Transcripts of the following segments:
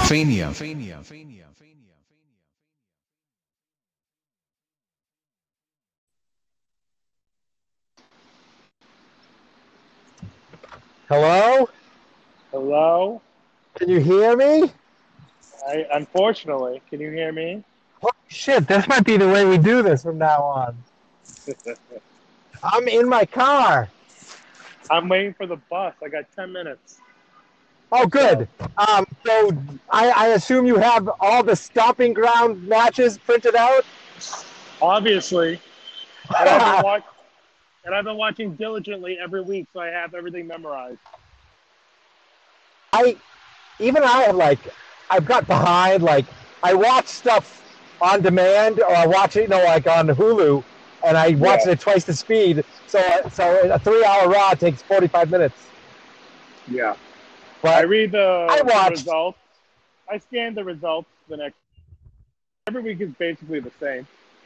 Hello? Hello? Can you hear me? Unfortunately, can you hear me? Holy shit, this might be the way we do this from now on. I'm in my car. I'm waiting for the bus. I got 10 minutes. Oh, good. So I assume you have all the stomping ground matches printed out? Obviously. And I've been watching diligently every week, so I have everything memorized. I've got behind, I watch stuff on demand, or I watch it, on Hulu, and I watch it at twice the speed. So a 3-hour Raw takes 45 minutes. Yeah. But I read the results. I scan the results every week is basically the same.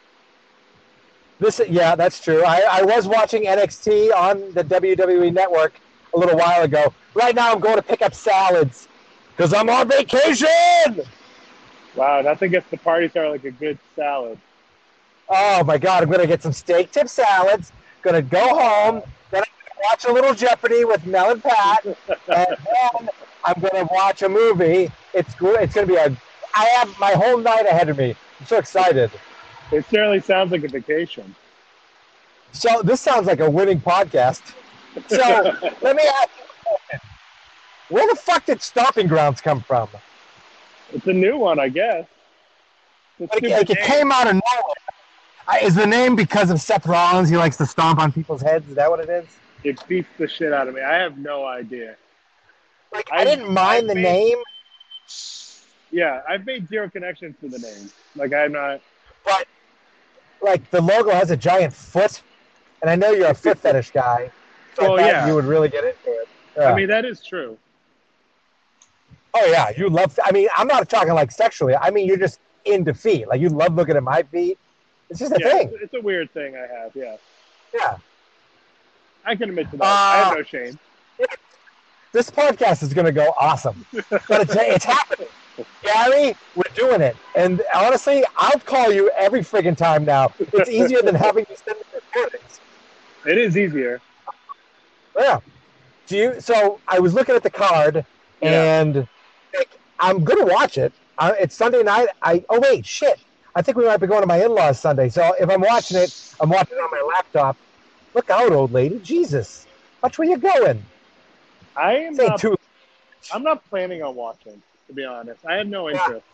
That's true. I was watching NXT on the WWE Network a little while ago. Right now I'm going to pick up salads because I'm on vacation. Wow, nothing gets the party started like a good salad. Oh my God, I'm going to get some steak tip salads, going to go home, then I'm going to watch a little Jeopardy with Mel and Pat, and then I'm going to watch a movie. It's going to be I have my whole night ahead of me. I'm so excited. It certainly sounds like a vacation. So this sounds like a winning podcast. So let me ask you a question. Where the fuck did Stomping Grounds come from? It's a new one, I guess. It came out of nowhere. Is the name because of Seth Rollins? He likes to stomp on people's heads. Is that what it is? It beats the shit out of me. I have no idea. I didn't mind the name. Yeah, I've made zero connections to the name. I'm not. But the logo has a giant foot, and I know you're a foot fetish guy. So I thought you would really get into it. Yeah. I mean, that is true. Oh yeah, you love. I mean, I'm not talking sexually. I mean, you're just into feet. You love looking at my feet. It's just a thing. It's a weird thing I have. Yeah. Yeah. I can admit to that. I have no shame. This podcast is going to go awesome, but it's happening. Gary, we're doing it. And honestly, I'll call you every friggin' time now. It's easier than having to send the recordings. It is easier. Yeah. So I was looking at the card, and I'm going to watch it. It's Sunday night. Oh, wait, shit. I think we might be going to my in-laws Sunday. So if I'm watching it, I'm watching it on my laptop. Look out, old lady. Jesus. Watch where you're going. I'm not planning on watching, to be honest. I have no interest.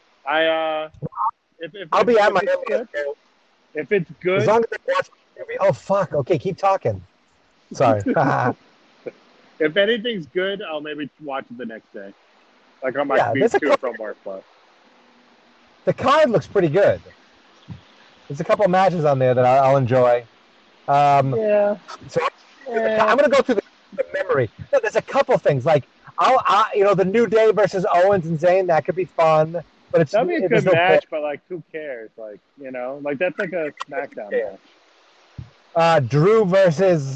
I'll be at my if it's good. As long as I watch the movie. Oh, fuck. Okay, keep talking. Sorry. If anything's good, I'll maybe watch it the next day. On my commute to from work. The card looks pretty good. There's a couple matches on there that I'll enjoy. So I'm going to go through the memory. No, there's a couple things the New Day versus Owens and Zayn. That could be fun, but that'd be a good match. But who cares? That's like a SmackDown match. Drew versus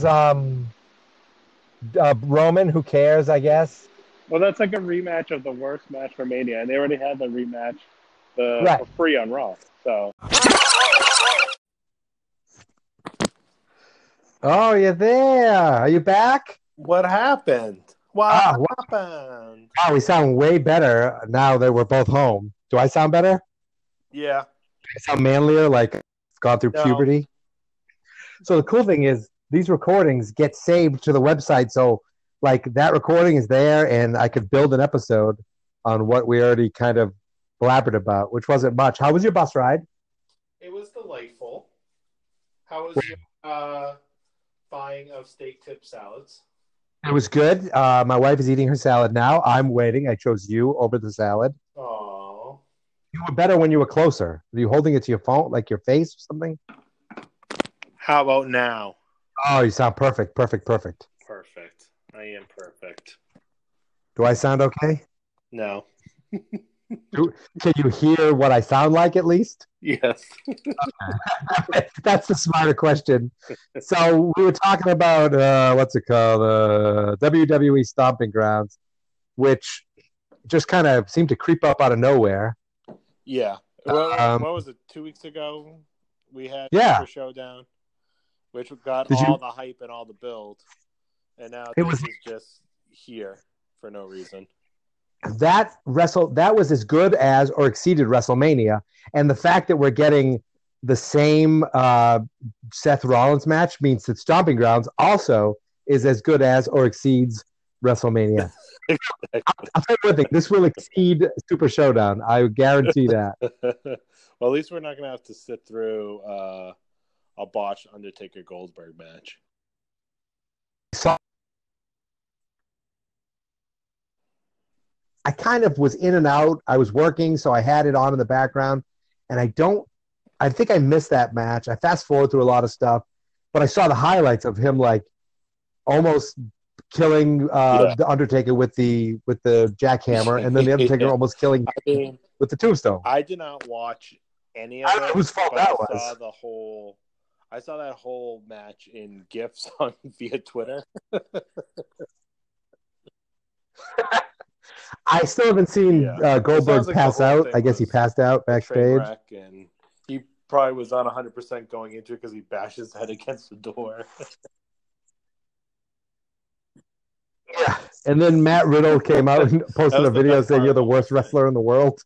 Roman. Who cares? I guess. Well, that's like a rematch of the worst match for Mania, and they already had the rematch for free on Raw. So. Oh, you're there. Are you back? What happened? What happened? Wow, we sound way better now that we're both home. Do I sound better? Yeah. Do I sound manlier, gone through puberty? So the cool thing is these recordings get saved to the website, so that recording is there, and I could build an episode on what we already kind of blabbered about, which wasn't much. How was your bus ride? It was delightful. How was your buying of steak tip salads? It was good. My wife is eating her salad now. I'm waiting. I chose you over the salad. Aww. You were better when you were closer. Were you holding it to your phone, your face or something? How about now? Oh, you sound perfect. Perfect. I am perfect. Do I sound okay? No. Can you hear what I sound like at least? Yes. That's the smarter question. So we were talking about what's it called? WWE Stomping Grounds, which just kind of seemed to creep up out of nowhere. Yeah. What was it? 2 weeks ago, we had Super Showdown, which got all the hype and all the build, and now this is just here for no reason. That was as good as or exceeded WrestleMania, and the fact that we're getting the same Seth Rollins match means that Stomping Grounds also is as good as or exceeds WrestleMania. I'll tell you one thing: this will exceed Super Showdown. I guarantee that. Well, at least we're not going to have to sit through a botched Undertaker Goldberg match. I kind of was in and out. I was working, so I had it on in the background, and I think I missed that match. I fast forward through a lot of stuff, but I saw the highlights of him like almost killing the Undertaker with the jackhammer, and then the Undertaker almost killing with the tombstone. I did not watch any of it. I don't know whose fault that was. I saw that whole match in GIFs via Twitter. I still haven't seen Goldberg pass out. I guess he passed out backstage. And he probably was on 100% going into it because he bashed his head against the door. Yeah, and then Matt Riddle came out and posted a video saying you're the worst wrestler in the world.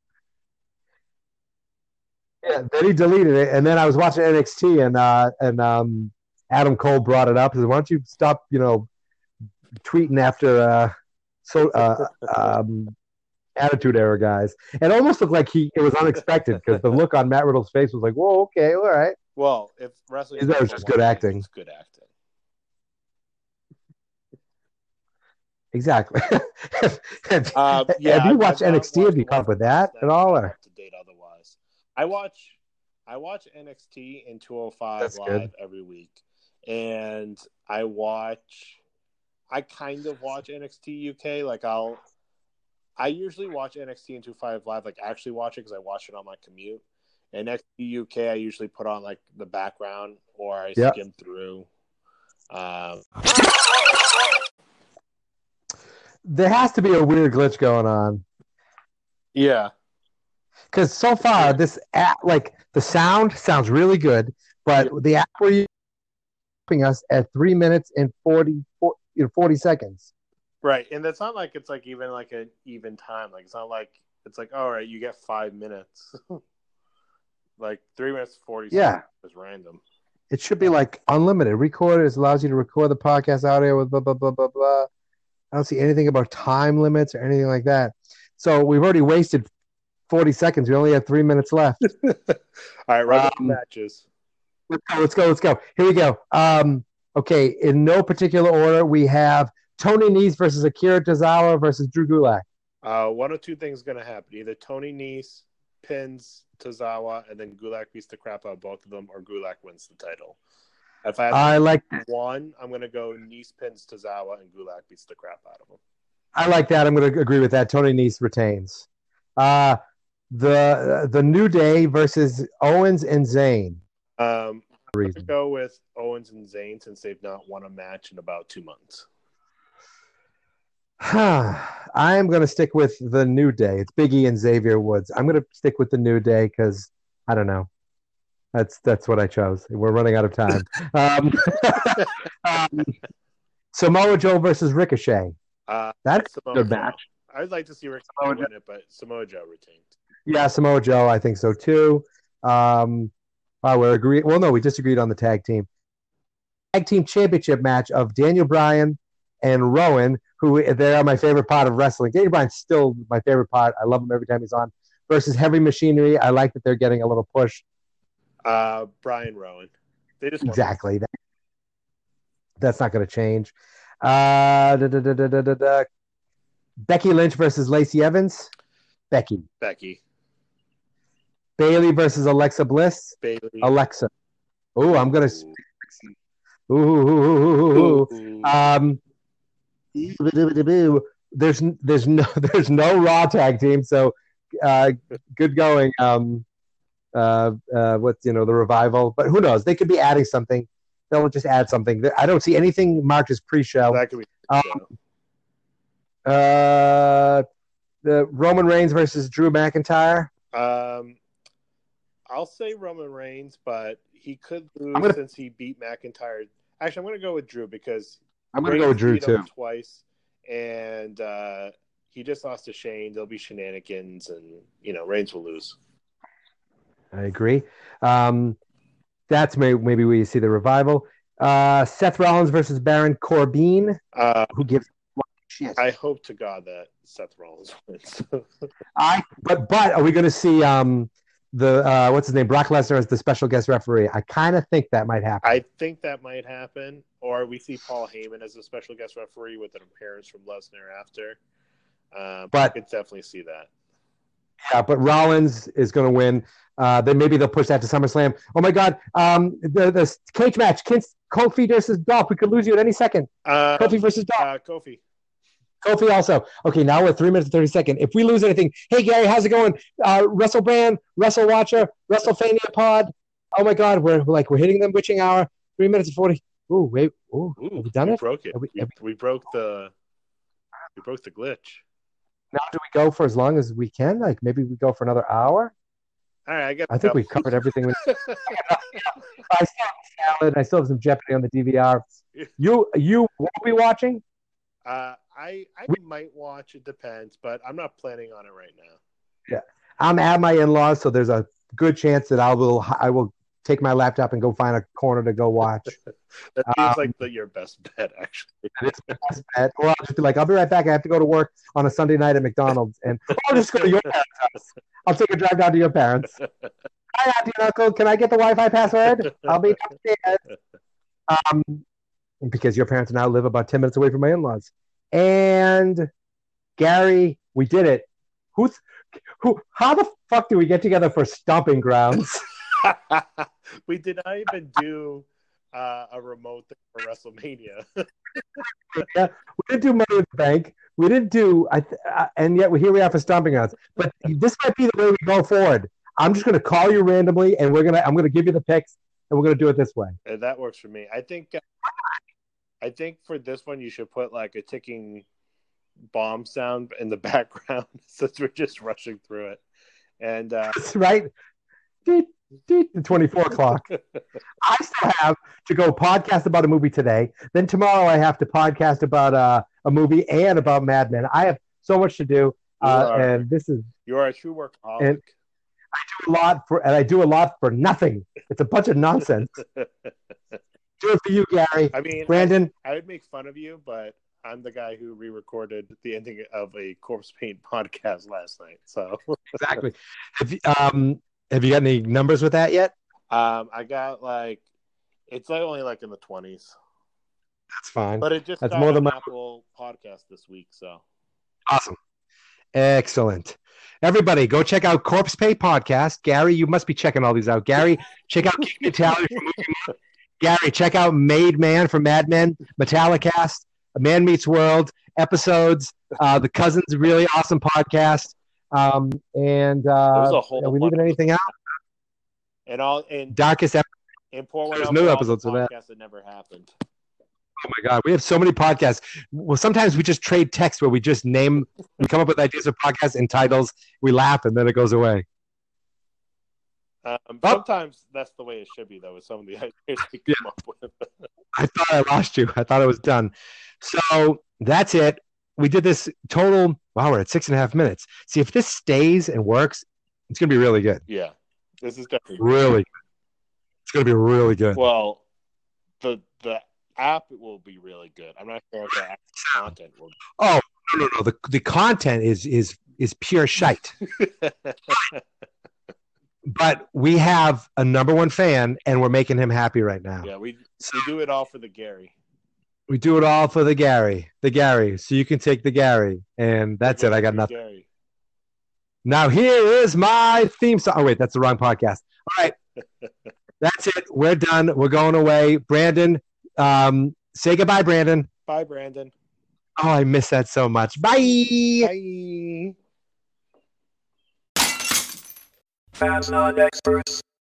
Yeah, then he deleted it, and then I was watching NXT, and Adam Cole brought it up. He said, "Why don't you stop, tweeting after Attitude Era guys?" It almost looked like it was unexpected because the look on Matt Riddle's face was like, "Whoa, okay, all right." Well, if wrestling, that was just good acting. It's good acting. Exactly. Have you watched NXT? Have you caught up with that at all? Or? Up to date otherwise. I watch NXT in 205 That's live good. every week, and I kind of watch NXT UK. Like I usually watch NXT in 205 live, like actually watch it because I watch it on my commute. And NXT UK, I usually put on like the background or I skim through. There has to be a weird glitch going on. Yeah. Because so far, this app, like the sound sounds really good, but the app where you're us at 3 minutes and 40 seconds. Right. And it's not like it's like even like an even time. Like it's not like it's like, all right, you get 5 minutes. Like 3 minutes 40 seconds is random. It should be like unlimited. Record it allows you to record the podcast audio with blah blah blah blah blah. I don't see anything about time limits or anything like that. So we've already wasted 40 seconds. We only have 3 minutes left. All right, run the matches. Let's go. Here we go. Okay, in no particular order, we have Tony Nese versus Akira Tozawa versus Drew Gulak. One of two things going to happen. Either Tony Nese pins Tozawa and then Gulak beats the crap out of both of them, or Gulak wins the title. If I like one, I'm going to go Nese pins Tozawa and Gulak beats the crap out of him. I like that. I'm going to agree with that. Tony Nese retains. The New Day versus Owens and Zayn. I'm going to go with Owens and Zayn since they've not won a match in about 2 months. I am going to stick with the New Day. It's Big E and Xavier Woods. I'm going to stick with the New Day because I don't know. That's what I chose. We're running out of time. Samoa Joe versus Ricochet. That's a good match. I'd like to see Ricochet win it, but Samoa Joe retained. Yeah, Samoa Joe. I think so too. We're agreed. Well, no, we disagreed on the tag team. Tag team championship match of Daniel Bryan and Rowan, who they are my favorite part of wrestling. Daniel Bryan's still my favorite part. I love him every time he's on. Versus Heavy Machinery. I like that they're getting a little push. Brian Rowan. They just exactly. That's not going to change. Becky Lynch versus Lacey Evans. Becky. Bayley versus Alexa Bliss. Bayley. Alexa. Oh, I'm going to. Ooh. There's no Raw tag team, so good going. With the Revival, but who knows? They could be adding something. They'll just add something. I don't see anything marked as pre-show. That could be. the Roman Reigns versus Drew McIntyre. I'll say Roman Reigns, but he could lose since he beat McIntyre. Actually, I'm going to go with Drew because I'm going to go with Drew too. Twice, and he just lost to Shane. There'll be shenanigans, and Reigns will lose. I agree. That's maybe where you see the revival. Seth Rollins versus Baron Corbin. Who gives a shit? I hope to God that Seth Rollins wins. But are we going to see what's his name, Brock Lesnar as the special guest referee? I kind of think that might happen. I think that might happen, or we see Paul Heyman as a special guest referee with an appearance from Lesnar after. But I could definitely see that. Yeah, but Rollins is going to win. Then maybe they'll push that to SummerSlam. Oh my God, the cage match, Kofi versus Dolph. We could lose you at any second. Kofi versus Dolph. Kofi also. Okay, now we're 3 minutes and 30 seconds. If we lose anything, hey Gary, how's it going? Wrestle Brand, Wrestle Watcher, WrestleFania Pod. Oh my God, we're hitting the witching hour. 3 minutes and 40. Ooh, wait. Ooh, have we done it? Broke it. We broke the glitch. Now do we go for as long as we can? Like maybe we go for another hour? All right, I think we covered everything. I still have salad. I still have some Jeopardy on the DVR. You won't be watching? I might watch. It depends, but I'm not planning on it right now. Yeah, I'm at my in-laws, so there's a good chance that I will take my laptop and go find a corner to go watch. That seems like your best bet, actually. It's my best bet. Or I'll just be like, I'll be right back. I have to go to work on a Sunday night at McDonald's, and I'll just go to your parents' house. I'll take a drive down to your parents. Hi, Auntie and Uncle. Can I get the Wi-Fi password? I'll be downstairs. Because your parents now live about 10 minutes away from my in-laws. And Gary, we did it. How the fuck do we get together for Stomping Grounds? We did not even do a remote thing for WrestleMania. Yeah, we didn't do Money in the Bank. We didn't do, and yet here we are for Stomping Grounds. But this might be the way we go forward. I'm just going to call you randomly, and I'm going to give you the picks, and we're going to do it this way. That works for me. I think for this one you should put like a ticking bomb sound in the background since we're just rushing through it. And that's right. 24 o'clock. I still have to go podcast about a movie today. Then tomorrow I have to podcast about a movie and about Mad Men. I have so much to do. And this is you are a true workaholic. I do a lot for nothing. It's a bunch of nonsense. Do it for you, Gary. I mean, Brandon. I would make fun of you, but I'm the guy who re-recorded the ending of a Corpse Paint podcast last night. So exactly. Have you got any numbers with that yet? I got it's only in the 20s. That's fine. But it just that's got more than an Apple podcast this week. So awesome, excellent. Everybody, go check out Corpse Paint podcast. Gary, you must be checking all these out. Gary, check out King Mentality for Movie Month. Gary, check out Made Man from Mad Men, Metallicast, Man Meets World, episodes, the Cousins Really Awesome podcast. And are we leaving anything out? And Darkest episode. And pour one There's out no for episodes all of the that. podcasts that never happened. Oh my God, we have so many podcasts. Well, sometimes we just trade text where we just we come up with ideas of podcasts and titles, we laugh, and then it goes away. Sometimes that's the way it should be, though, with some of the ideas we come up with. I thought I lost you. I thought I was done. So that's it. We did this total. Wow, we're at 6.5 minutes. See, if this stays and works, it's going to be really good. Yeah, this is definitely really good. It's going to be really good. Well, the app will be really good. I'm not sure if the app content will be. Oh, no. The content is pure shite. But we have a number one fan, and we're making him happy right now. Yeah, we do it all for the Gary. We do it all for the Gary. So you can take the Gary, and that's it. I got nothing. Gary. Now here is my theme song. Oh wait, that's the wrong podcast. All right, that's it. We're done. We're going away. Brandon, say goodbye, Brandon. Bye, Brandon. Oh, I miss that so much. Bye. Bye. Fans not experts.